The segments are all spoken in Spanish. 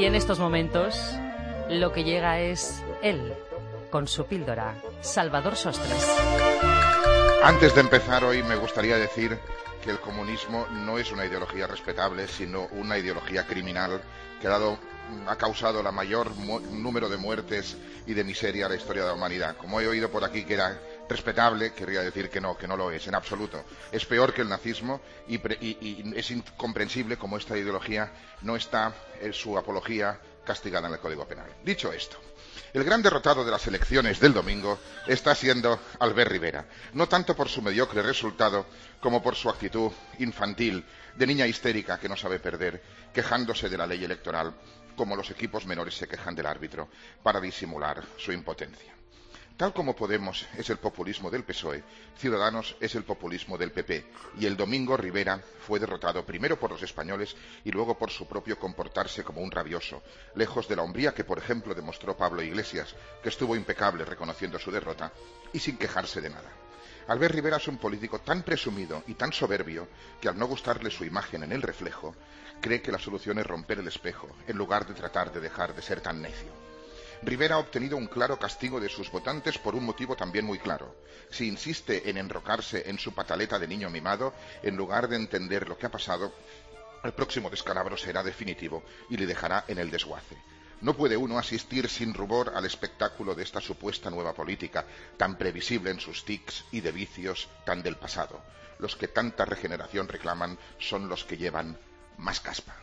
Y en estos momentos lo que llega es él, con su píldora, Salvador Sostres. Antes de empezar hoy me gustaría decir que el comunismo no es una ideología respetable, sino una ideología criminal que ha causado la mayor número de muertes y de miseria a la historia de la humanidad. Como he oído por aquí que era respetable, querría decir que no lo es, en absoluto. Es peor que el nazismo y es incomprensible cómo esta ideología no está en su apología castigada en el Código Penal. Dicho esto, el gran derrotado de las elecciones del domingo está siendo Albert Rivera, no tanto por su mediocre resultado como por su actitud infantil, de niña histérica que no sabe perder, quejándose de la ley electoral, como los equipos menores se quejan del árbitro, para disimular su impotencia. Tal como Podemos es el populismo del PSOE, Ciudadanos es el populismo del PP, y el domingo Rivera fue derrotado primero por los españoles y luego por su propio comportarse como un rabioso, lejos de la hombría que, por ejemplo, demostró Pablo Iglesias, que estuvo impecable reconociendo su derrota y sin quejarse de nada. Albert Rivera es un político tan presumido y tan soberbio que, al no gustarle su imagen en el reflejo, cree que la solución es romper el espejo, en lugar de tratar de dejar de ser tan necio. Rivera ha obtenido un claro castigo de sus votantes por un motivo también muy claro. Si insiste en enrocarse en su pataleta de niño mimado, en lugar de entender lo que ha pasado, el próximo descalabro será definitivo y le dejará en el desguace. No puede uno asistir sin rubor al espectáculo de esta supuesta nueva política, tan previsible en sus tics y de vicios tan del pasado. Los que tanta regeneración reclaman son los que llevan más caspa.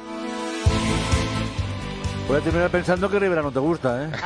Voy a terminar pensando que Rivera no te gusta, ¿eh?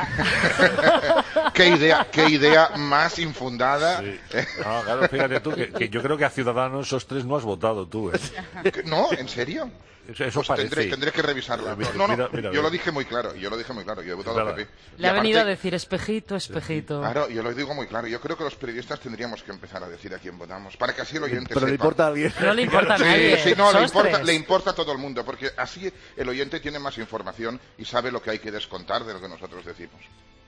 qué idea más infundada. Sí. No, claro, fíjate tú, que yo creo que a Ciudadanos esos tres no has votado tú, ¿eh? ¿No? ¿En serio? Eso pues parece. tendré que revisarlo. Mira, yo lo dije muy claro, yo he votado al PP. Le ha venido a decir espejito, espejito. Claro, yo lo digo muy claro. Yo creo que los periodistas tendríamos que empezar a decir a quién votamos, para que así el oyente Pero sepa. le importa a alguien. No le importa a nadie. Sí, no, le importa a todo el mundo, porque así el oyente tiene más información y sabe lo que hay que descontar de lo que nosotros decimos.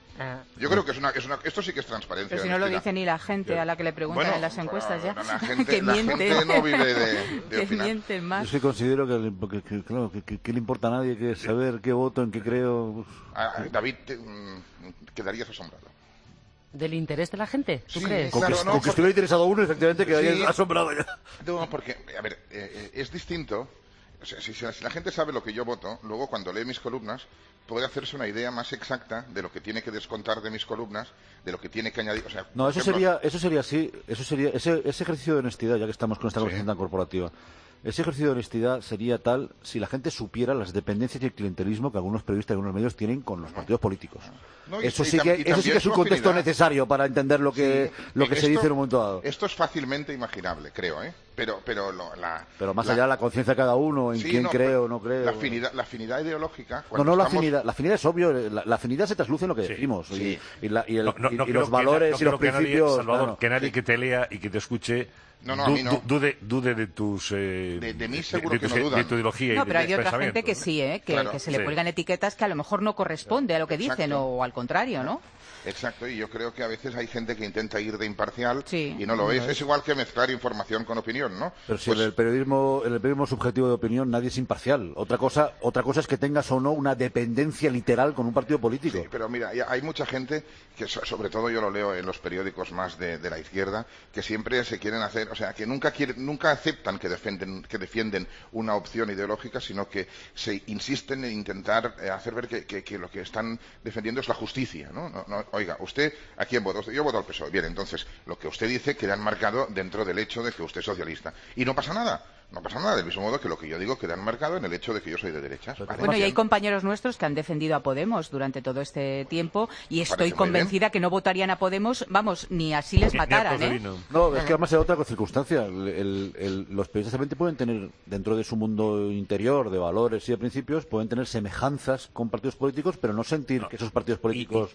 Yo creo que esto sí que es transparencia. Pero si no lo dice ni la gente a la que le preguntan en las encuestas ya. La gente, que mienten. La gente no vive de que mienten más. Yo sí considero que le importa a nadie que saber qué voto, en qué creo. David, quedarías asombrado. ¿Del interés de la gente? ¿Tú Sí, crees? Con claro, que estuviera interesado uno, efectivamente, quedaría Sí. asombrado ya. No, porque, a ver, es distinto. O sea, si la gente sabe lo que yo voto, luego cuando lee mis columnas puede hacerse una idea más exacta de lo que tiene que descontar de mis columnas, de lo que tiene que añadir. O sea, No, eso ejemplo, sería así. Eso sería ese ejercicio de honestidad, ya que estamos con esta conversación tan corporativa. Ese ejercicio de honestidad sería tal si la gente supiera las dependencias y el clientelismo que algunos periodistas y algunos medios tienen con los partidos políticos. No, Eso sí que es un contexto necesario para entender lo que se dice en un momento dado. Esto es fácilmente imaginable, creo, ¿eh? Pero más allá de la conciencia de cada uno, en quién cree o no cree. La afinidad ideológica. La afinidad es obvio. La afinidad se trasluce en lo que decimos. Sí. Y los valores y los principios. Salvador, que nadie que te lea y que te escuche a mí no. dude de tus de mí seguro que no dudan. de tu ideología No, y pero de hay otra pensamiento, gente que ¿no? sí, que Claro, se le cuelgan etiquetas que a lo mejor no corresponde a lo que dicen o al contrario, ¿no? Exacto, y yo creo que a veces hay gente que intenta ir de imparcial Sí. y no lo es. Es igual que mezclar información con opinión, ¿no? Pero si en el periodismo subjetivo de opinión nadie es imparcial. Otra cosa es que tengas o no una dependencia literal con un partido político. Sí, pero mira, hay mucha gente que, sobre todo yo lo leo en los periódicos más de la izquierda, que siempre se quieren hacer, o sea, que nunca aceptan que defienden una opción ideológica, sino que se insisten en intentar hacer ver que lo que están defendiendo es la justicia, ¿no? Oiga, ¿usted a quién vota? Yo voto al PSOE. Bien, entonces, lo que usted dice queda enmarcado dentro del hecho de que usted es socialista. Y no pasa nada. No pasa nada, del mismo modo que lo que yo digo queda enmarcado en el hecho de que yo soy de derechas. Bueno, y hay compañeros nuestros que han defendido a Podemos durante todo este tiempo y estoy convencida que no votarían a Podemos, vamos, ni así les mataran, ¿eh? No, es que además hay otra circunstancia. Los periodistas también pueden tener, dentro de su mundo interior, de valores y de principios, pueden tener semejanzas con partidos políticos, pero no sentir que esos partidos políticos